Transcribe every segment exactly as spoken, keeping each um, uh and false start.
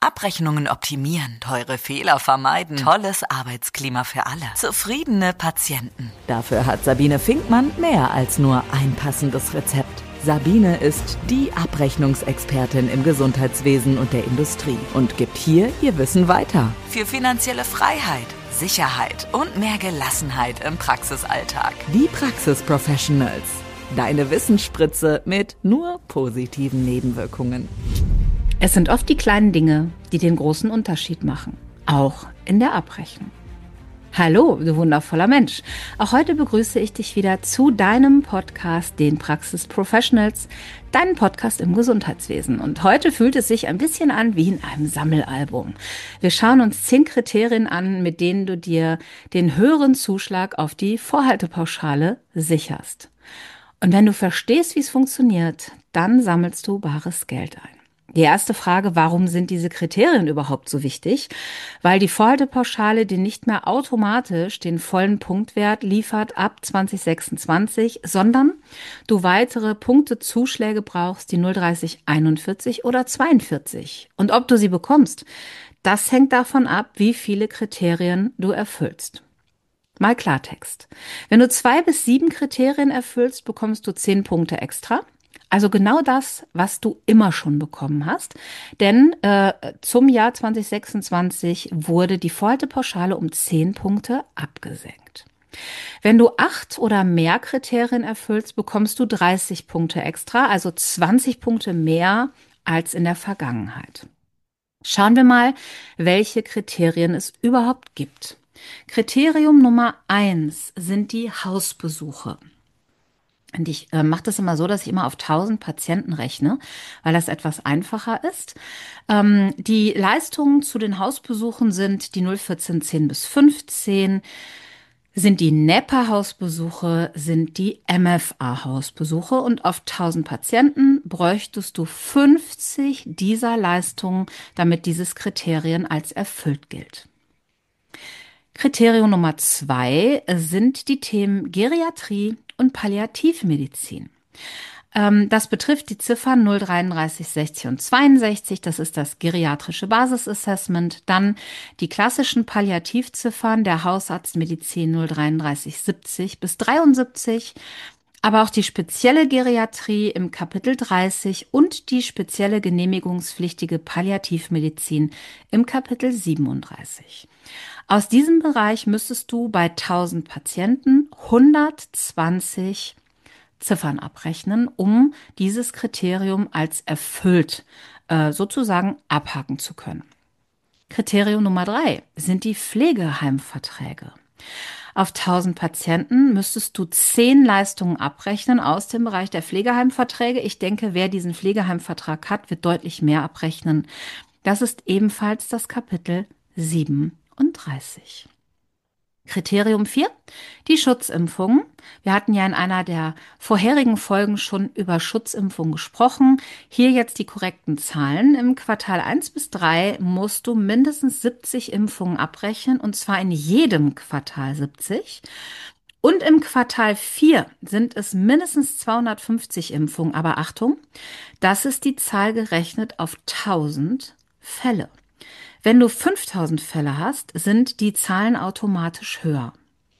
Abrechnungen optimieren, teure Fehler vermeiden, tolles Arbeitsklima für alle, zufriedene Patienten. Dafür hat Sabine Finkmann mehr als nur ein passendes Rezept. Sabine ist die Abrechnungsexpertin im Gesundheitswesen und der Industrie und gibt hier ihr Wissen weiter. Für finanzielle Freiheit, Sicherheit und mehr Gelassenheit im Praxisalltag. Die Praxis-Professionals. Deine Wissensspritze mit nur positiven Nebenwirkungen. Es sind oft die kleinen Dinge, die den großen Unterschied machen. Auch in der Abrechnung. Hallo, du wundervoller Mensch. Auch heute begrüße ich dich wieder zu deinem Podcast, den Praxis Professionals, deinen Podcast im Gesundheitswesen. Und heute fühlt es sich ein bisschen an wie in einem Sammelalbum. Wir schauen uns zehn Kriterien an, mit denen du dir den höheren Zuschlag auf die Vorhaltepauschale sicherst. Und wenn du verstehst, wie es funktioniert, dann sammelst du bares Geld ein. Die erste Frage, warum sind diese Kriterien überhaupt so wichtig? Weil die Vorhaltepauschale dir nicht mehr automatisch den vollen Punktwert liefert ab zwanzig sechsundzwanzig, sondern du weitere Punktezuschläge brauchst, die null dreißig einundvierzig oder zweiundvierzig. Und ob du sie bekommst, das hängt davon ab, wie viele Kriterien du erfüllst. Mal Klartext. Wenn du zwei bis sieben Kriterien erfüllst, bekommst du zehn Punkte extra. Also genau das, was du immer schon bekommen hast. Denn äh, zum Jahr zwanzig sechsundzwanzig wurde die Vorhaltepauschale um zehn Punkte abgesenkt. Wenn du acht oder mehr Kriterien erfüllst, bekommst du dreißig Punkte extra, also zwanzig Punkte mehr als in der Vergangenheit. Schauen wir mal, welche Kriterien es überhaupt gibt. Kriterium Nummer eins sind die Hausbesuche. Und ich äh, mache das immer so, dass ich immer auf tausend Patienten rechne, weil das etwas einfacher ist. Ähm, die Leistungen zu den Hausbesuchen sind die null vierzehn zehn bis fünfzehn, sind die N E P A-Hausbesuche, sind die M F A-Hausbesuche. Und auf tausend Patienten bräuchtest du fünfzig dieser Leistungen, damit dieses Kriterien als erfüllt gilt. Kriterium Nummer zwei sind die Themen Geriatrie und Palliativmedizin. Ähm, das betrifft die Ziffern null dreiunddreißig sechzig und zweiundsechzig, das ist das geriatrische Basisassessment. Dann die klassischen Palliativziffern der Hausarztmedizin null dreiunddreißig siebzig bis dreiundsiebzig, aber auch die spezielle Geriatrie im Kapitel dreißig und die spezielle genehmigungspflichtige Palliativmedizin im Kapitel siebenunddreißig. Aus diesem Bereich müsstest du bei tausend Patienten hundertzwanzig Ziffern abrechnen, um dieses Kriterium als erfüllt äh, sozusagen abhaken zu können. Kriterium Nummer drei sind die Pflegeheimverträge. Auf tausend Patienten müsstest du zehn Leistungen abrechnen aus dem Bereich der Pflegeheimverträge. Ich denke, wer diesen Pflegeheimvertrag hat, wird deutlich mehr abrechnen. Das ist ebenfalls das Kapitel siebenunddreißig. Kriterium vier, die Schutzimpfungen. Wir hatten ja in einer der vorherigen Folgen schon über Schutzimpfungen gesprochen. Hier jetzt die korrekten Zahlen. Im Quartal eins bis drei musst du mindestens siebzig Impfungen abrechnen, und zwar in jedem Quartal siebzig. Und im Quartal vier sind es mindestens zweihundertfünfzig Impfungen. Aber Achtung, das ist die Zahl gerechnet auf tausend Fälle. Wenn du fünftausend Fälle hast, sind die Zahlen automatisch höher.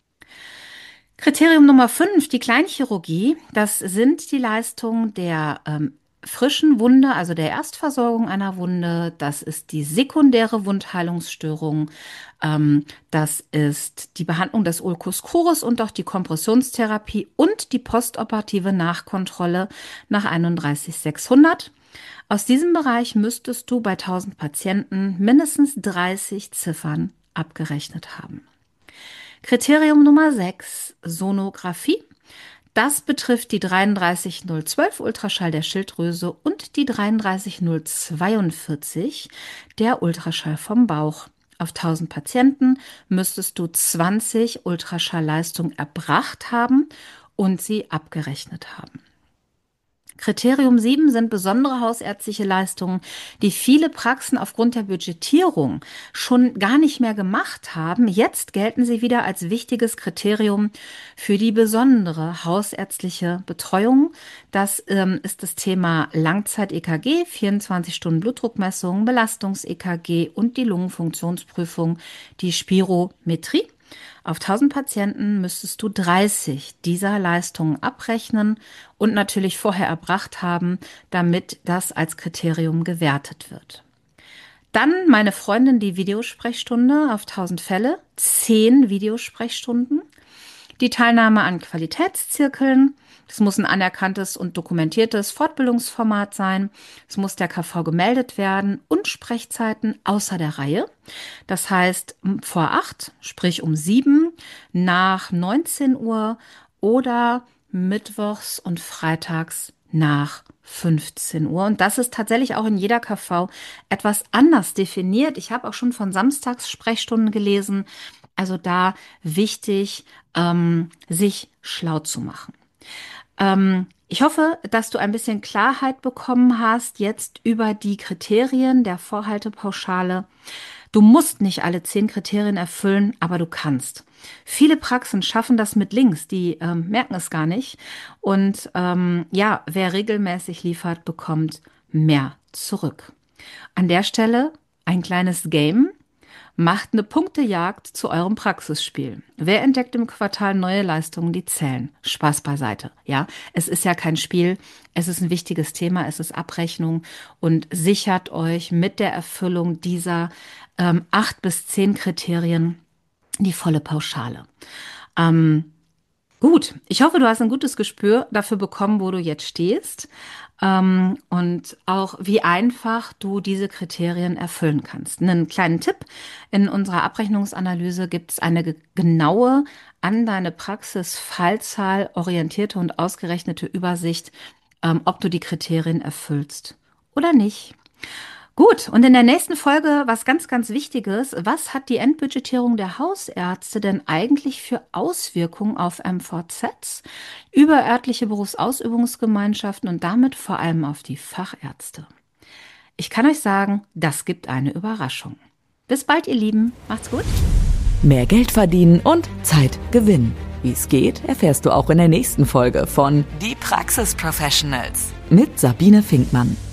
Kriterium Nummer fünf, die Kleinchirurgie. Das sind die Leistungen der ähm, frischen Wunde, also der Erstversorgung einer Wunde. Das ist die sekundäre Wundheilungsstörung. Ähm, das ist die Behandlung des Ulcus crurus und auch die Kompressionstherapie und die postoperative Nachkontrolle nach einunddreißig sechshundert. Aus diesem Bereich müsstest du bei tausend Patienten mindestens dreißig Ziffern abgerechnet haben. Kriterium Nummer sechs, Sonographie. Das betrifft die dreiunddreißig null zwölf Ultraschall der Schilddrüse und die dreiunddreißig null zweiundvierzig der Ultraschall vom Bauch. Auf tausend Patienten müsstest du zwanzig Ultraschallleistungen erbracht haben und sie abgerechnet haben. Kriterium sieben sind besondere hausärztliche Leistungen, die viele Praxen aufgrund der Budgetierung schon gar nicht mehr gemacht haben. Jetzt gelten sie wieder als wichtiges Kriterium für die besondere hausärztliche Betreuung. Das ähm, ist das Thema Langzeit-E K G, vierundzwanzig Stunden Blutdruckmessung, Belastungs-E K G und die Lungenfunktionsprüfung, die Spirometrie. Auf tausend Patienten müsstest du dreißig dieser Leistungen abrechnen und natürlich vorher erbracht haben, damit das als Kriterium gewertet wird. Dann meine Freundin, die Videosprechstunde auf tausend Fälle, zehn Videosprechstunden. Die Teilnahme an Qualitätszirkeln. Es muss ein anerkanntes und dokumentiertes Fortbildungsformat sein. Es muss der K V gemeldet werden und Sprechzeiten außer der Reihe. Das heißt vor acht, sprich um sieben, nach neunzehn Uhr oder mittwochs und freitags nach fünfzehn Uhr. Und das ist tatsächlich auch in jeder K V etwas anders definiert. Ich habe auch schon von Samstagssprechstunden gelesen. Also da wichtig, ähm, sich schlau zu machen. Ähm, ich hoffe, dass du ein bisschen Klarheit bekommen hast jetzt über die Kriterien der Vorhaltepauschale. Du musst nicht alle zehn Kriterien erfüllen, aber du kannst. Viele Praxen schaffen das mit Links, die ähm, merken es gar nicht. Und ähm, ja, wer regelmäßig liefert, bekommt mehr zurück. An der Stelle ein kleines Game. Macht eine Punktejagd zu eurem Praxisspiel. Wer entdeckt im Quartal neue Leistungen, die zählen? Spaß beiseite. Ja, es ist ja kein Spiel. Es ist ein wichtiges Thema. Es ist Abrechnung und sichert euch mit der Erfüllung dieser ähm, acht bis zehn Kriterien die volle Pauschale. Ähm, gut, ich hoffe, du hast ein gutes Gespür dafür bekommen, wo du jetzt stehst. Ähm, und auch wie einfach du diese Kriterien erfüllen kannst. Einen kleinen Tipp: In unserer Abrechnungsanalyse gibt es eine ge- genaue, an deine Praxis-Fallzahl orientierte und ausgerechnete Übersicht, ähm, ob du die Kriterien erfüllst oder nicht. Gut, und in der nächsten Folge was ganz, ganz Wichtiges. Was hat die Endbudgetierung der Hausärzte denn eigentlich für Auswirkungen auf M V Zs, überörtliche Berufsausübungsgemeinschaften und damit vor allem auf die Fachärzte? Ich kann euch sagen, das gibt eine Überraschung. Bis bald, ihr Lieben. Macht's gut. Mehr Geld verdienen und Zeit gewinnen. Wie es geht, erfährst du auch in der nächsten Folge von Die Praxis Professionals mit Sabine Finkmann.